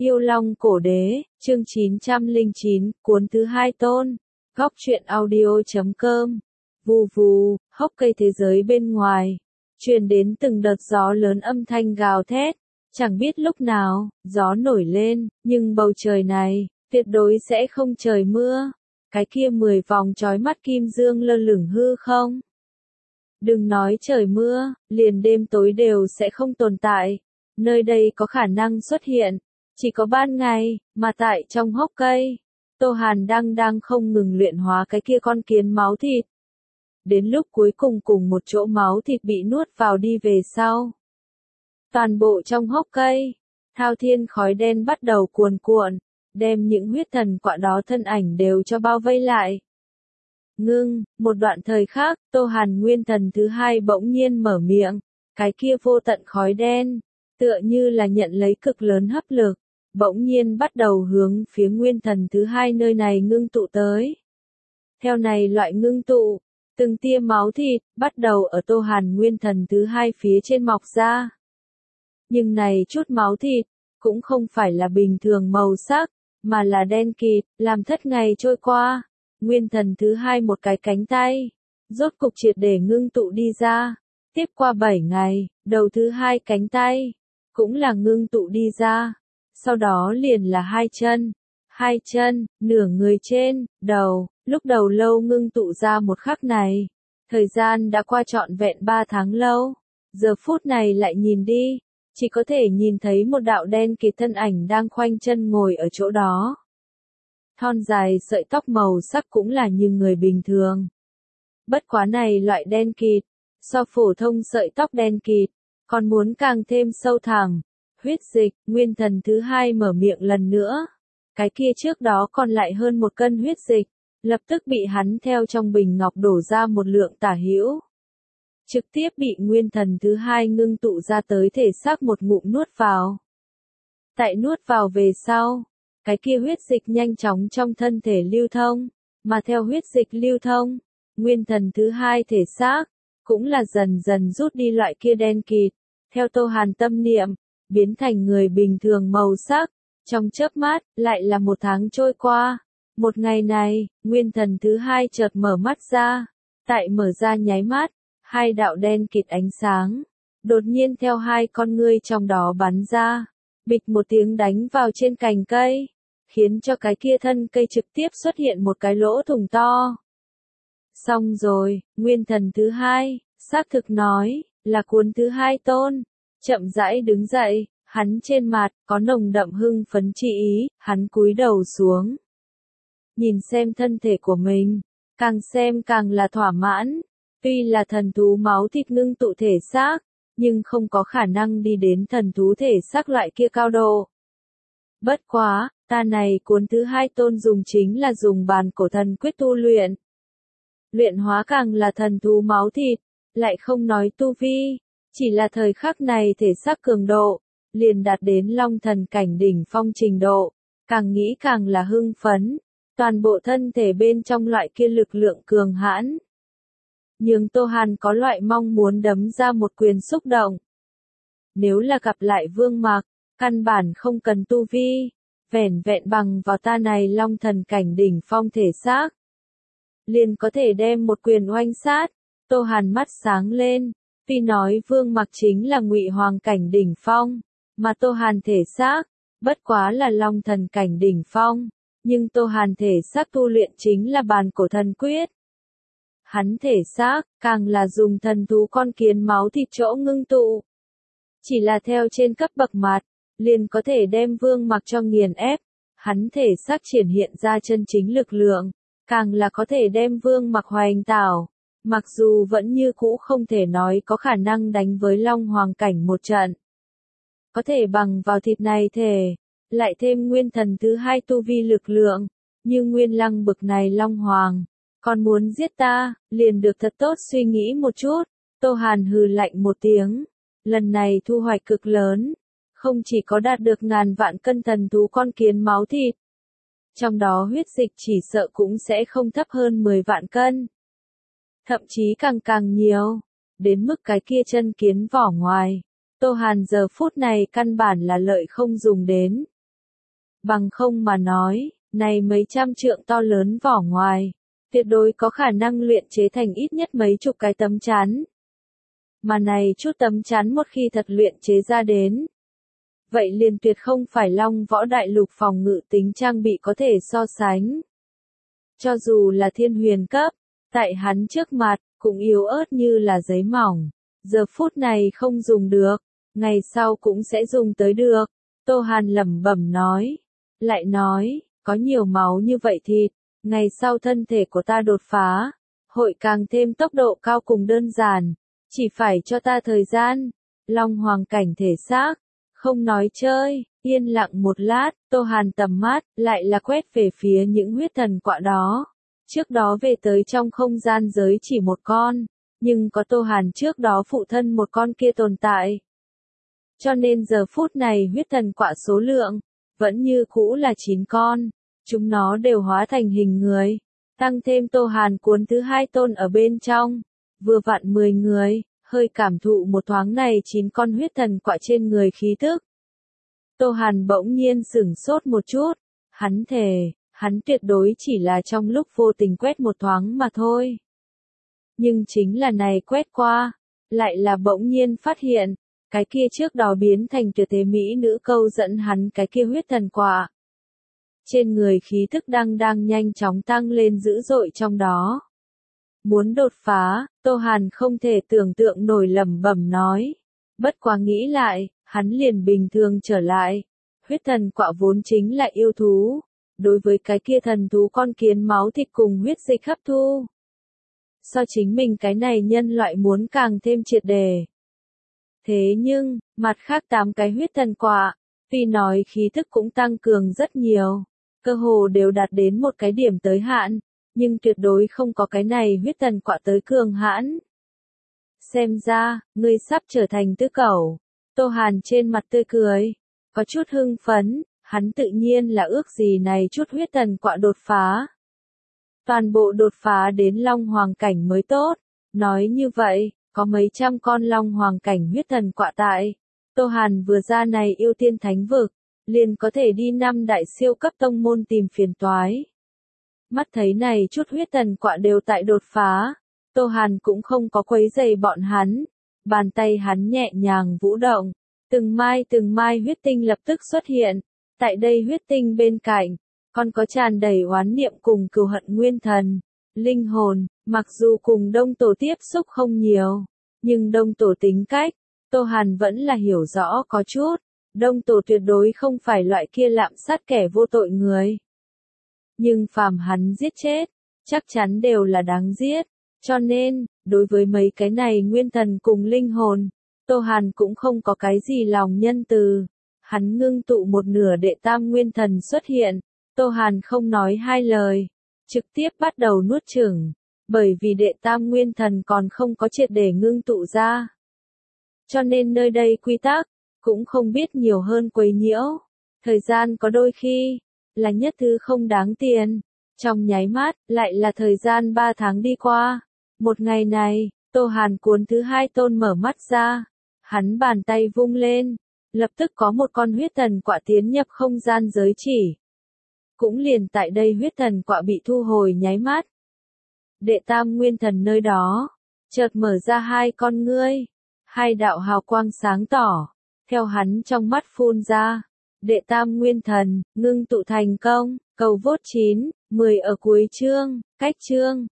Yêu Long Cổ Đế, chương 909, cuốn thứ 2 tôn. Góc truyện audio.com. Vù vù, hốc cây thế giới bên ngoài. Truyền đến từng đợt gió lớn âm thanh gào thét. Chẳng biết lúc nào, gió nổi lên, nhưng bầu trời này, tuyệt đối sẽ không trời mưa. Cái kia 10 vòng chói mắt kim dương lơ lửng hư không. Đừng nói trời mưa, liền đêm tối đều sẽ không tồn tại. Nơi đây có khả năng xuất hiện. Chỉ có ban ngày, mà tại trong hốc cây, Tô Hàn đang không ngừng luyện hóa cái kia con kiến máu thịt. Đến lúc cuối cùng cùng một chỗ máu thịt bị nuốt vào đi về sau. Toàn bộ trong hốc cây, thao thiên khói đen bắt đầu cuồn cuộn, đem những huyết thần quạ đó thân ảnh đều cho bao vây lại. Ngưng, một đoạn thời khác, Tô Hàn nguyên thần thứ hai bỗng nhiên mở miệng, cái kia vô tận khói đen, tựa như là nhận lấy cực lớn hấp lực, bỗng nhiên bắt đầu hướng phía nguyên thần thứ hai nơi này ngưng tụ tới. Theo này loại ngưng tụ, từng tia máu thịt, bắt đầu ở Tô Hàn nguyên thần thứ hai phía trên mọc ra. Nhưng này chút máu thịt, cũng không phải là bình thường màu sắc, mà là đen kịt, làm thất ngày trôi qua. Nguyên thần thứ hai một cái cánh tay, rốt cục triệt để ngưng tụ đi ra. Tiếp qua 7 ngày, đầu thứ hai cánh tay, cũng là ngưng tụ đi ra. Sau đó liền là hai chân, nửa người trên, đầu, lúc đầu lâu ngưng tụ ra một khắc này. Thời gian đã qua trọn vẹn 3 tháng lâu. Giờ phút này lại nhìn đi, chỉ có thể nhìn thấy một đạo đen kịt thân ảnh đang khoanh chân ngồi ở chỗ đó. Thon dài sợi tóc màu sắc cũng là như người bình thường. Bất quá này loại đen kịt, so phổ thông sợi tóc đen kịt, còn muốn càng thêm sâu thẳm. Huyết dịch, nguyên thần thứ hai mở miệng lần nữa. Cái kia trước đó còn lại hơn 1 cân huyết dịch, lập tức bị hắn theo trong bình ngọc đổ ra một lượng tả hữu. Trực tiếp bị nguyên thần thứ hai ngưng tụ ra tới thể xác một ngụm nuốt vào. Tại nuốt vào về sau, cái kia huyết dịch nhanh chóng trong thân thể lưu thông, mà theo huyết dịch lưu thông, nguyên thần thứ hai thể xác, cũng là dần dần rút đi loại kia đen kịt, theo Tô Hàn tâm niệm, biến thành người bình thường màu sắc, trong chớp mắt, lại là 1 tháng trôi qua. Một ngày này, nguyên thần thứ hai chợt mở mắt ra, tại mở ra nháy mắt, 2 đạo đen kịt ánh sáng, đột nhiên theo 2 con ngươi trong đó bắn ra, bịch một tiếng đánh vào trên cành cây, khiến cho cái kia thân cây trực tiếp xuất hiện một cái lỗ thủng to. Xong rồi, nguyên thần thứ hai, xác thực nói, là cuốn thứ hai tôn, chậm rãi đứng dậy, hắn trên mặt, có nồng đậm hưng phấn chi ý, hắn cúi đầu xuống. Nhìn xem thân thể của mình, càng xem càng là thỏa mãn, tuy là thần thú máu thịt ngưng tụ thể xác, nhưng không có khả năng đi đến thần thú thể xác loại kia cao độ. Bất quá, ta này cuốn thứ hai tôn dùng chính là dùng bàn cổ thần quyết tu luyện. Luyện hóa càng là thần thú máu thịt, lại không nói tu vi, chỉ là thời khắc này thể xác cường độ, liền đạt đến long thần cảnh đỉnh phong trình độ, càng nghĩ càng là hưng phấn, toàn bộ thân thể bên trong loại kia lực lượng cường hãn. Nhưng Tô Hàn có loại mong muốn đấm ra một quyền xúc động. Nếu là gặp lại Vương Mạc, căn bản không cần tu vi, vẻn vẹn bằng vào ta này long thần cảnh đỉnh phong thể xác, liền có thể đem một quyền oanh sát. Tô Hàn mắt sáng lên, tuy nói Vương Mạc chính là Ngụy Hoàng cảnh đỉnh phong, mà Tô Hàn thể xác, bất quá là long thần cảnh đỉnh phong, nhưng Tô Hàn thể xác tu luyện chính là bàn cổ thần quyết. Hắn thể xác, càng là dùng thần thú con kiến máu thịt chỗ ngưng tụ. Chỉ là theo trên cấp bậc mặt, liền có thể đem Vương Mạc cho nghiền ép. Hắn thể xác triển hiện ra chân chính lực lượng, càng là có thể đem Vương Mạc hoành tảo. Mặc dù vẫn như cũ không thể nói có khả năng đánh với Long Hoàng cảnh một trận. Có thể bằng vào thịt này thể, lại thêm nguyên thần thứ hai tu vi lực lượng, như Nguyên Lăng bực này Long Hoàng. Còn muốn giết ta, liền được thật tốt suy nghĩ một chút. Tô Hàn hừ lạnh một tiếng. Lần này thu hoạch cực lớn. Không chỉ có đạt được ngàn vạn cân thần thú con kiến máu thịt. Trong đó huyết dịch chỉ sợ cũng sẽ không thấp hơn 10 vạn cân. Thậm chí càng nhiều. Đến mức cái kia chân kiến vỏ ngoài. Tô Hàn giờ phút này căn bản là lợi không dùng đến. Bằng không mà nói, này mấy trăm trượng to lớn vỏ ngoài, tuyệt đối có khả năng luyện chế thành ít nhất mấy chục cái tấm chắn. Mà này chút tấm chắn một khi thật luyện chế ra đến, vậy liền tuyệt không phải Long Võ Đại Lục phòng ngự tính trang bị có thể so sánh. Cho dù là thiên huyền cấp, tại hắn trước mặt, cũng yếu ớt như là giấy mỏng. Giờ phút này không dùng được, ngày sau cũng sẽ dùng tới được. Tô Hàn lẩm bẩm nói. Lại nói, có nhiều máu như vậy thịt, ngày sau thân thể của ta đột phá, hội càng thêm tốc độ cao cùng đơn giản. Chỉ phải cho ta thời gian. Long hoàng cảnh thể xác, không nói chơi, yên lặng một lát, Tô Hàn tầm mắt, lại là quét về phía những huyết thần quạ đó. Trước đó về tới trong không gian giới chỉ một con, nhưng có Tô Hàn trước đó phụ thân một con kia tồn tại. Cho nên giờ phút này huyết thần quạ số lượng, vẫn như cũ là 9 con, chúng nó đều hóa thành hình người, tăng thêm Tô Hàn cuốn thứ 2 tôn ở bên trong, vừa vặn 10 người, hơi cảm thụ một thoáng này 9 con huyết thần quạ trên người khí tức. Tô Hàn bỗng nhiên sửng sốt một chút, hắn thề, hắn tuyệt đối chỉ là trong lúc vô tình quét một thoáng mà thôi. Nhưng chính là này quét qua, lại là bỗng nhiên phát hiện, cái kia trước đó biến thành tuyệt thế mỹ nữ câu dẫn hắn cái kia huyết thần quạ. Trên người khí thức đang nhanh chóng tăng lên dữ dội trong đó. Muốn đột phá, Tô Hàn không thể tưởng tượng nổi lẩm bẩm nói. Bất quá nghĩ lại, hắn liền bình thường trở lại. Huyết thần quạ vốn chính là yêu thú. Đối với cái kia thần thú con kiến máu thịt cùng huyết dịch hấp thu. So chính mình cái này nhân loại muốn càng thêm triệt đề. Thế nhưng, mặt khác 8 cái huyết thần quạ, tuy nói khí thức cũng tăng cường rất nhiều, cơ hồ đều đạt đến một cái điểm tới hạn, nhưng tuyệt đối không có cái này huyết thần quạ tới cường hãn. Xem ra, ngươi sắp trở thành tứ cẩu. Tô Hàn trên mặt tươi cười, có chút hưng phấn, hắn tự nhiên là ước gì này chút huyết thần quạ đột phá. Toàn bộ đột phá đến Long Hoàng cảnh mới tốt, nói như vậy, có mấy trăm con Long Hoàng cảnh huyết thần quạ tại. Tô Hàn vừa ra này yêu tiên thánh vực, liền có thể đi 5 đại siêu cấp tông môn tìm phiền toái. Mắt thấy này chút huyết thần quạ đều tại đột phá, Tô Hàn cũng không có quấy rầy bọn hắn, bàn tay hắn nhẹ nhàng vũ động, từng mai huyết tinh lập tức xuất hiện, tại đây huyết tinh bên cạnh, còn có tràn đầy oán niệm cùng cừu hận nguyên thần, linh hồn, mặc dù cùng Đông Tổ tiếp xúc không nhiều, nhưng Đông Tổ tính cách, Tô Hàn vẫn là hiểu rõ có chút, Đông Tổ tuyệt đối không phải loại kia lạm sát kẻ vô tội người. Nhưng phàm hắn giết chết, chắc chắn đều là đáng giết, cho nên, đối với mấy cái này nguyên thần cùng linh hồn, Tô Hàn cũng không có cái gì lòng nhân từ. Hắn ngưng tụ một nửa đệ tam nguyên thần xuất hiện, Tô Hàn không nói hai lời, trực tiếp bắt đầu nuốt chửng, bởi vì đệ tam nguyên thần còn không có triệt để ngưng tụ ra. Cho nên nơi đây quy tắc, cũng không biết nhiều hơn quấy nhiễu, thời gian có đôi khi, là nhất thứ không đáng tiền, trong nháy mắt, lại là thời gian 3 tháng đi qua. Một ngày này, Tô Hàn cuốn thứ 2 tôn mở mắt ra, hắn bàn tay vung lên, lập tức có một con huyết thần quạ tiến nhập không gian giới chỉ. Cũng liền tại đây huyết thần quạ bị thu hồi nháy mắt. Đệ tam nguyên thần nơi đó, chợt mở ra 2 con ngươi, 2 đạo hào quang sáng tỏ, theo hắn trong mắt phun ra. Đệ tam nguyên thần, ngưng tụ thành công, cầu vốt 9, 10 ở cuối chương, cách chương.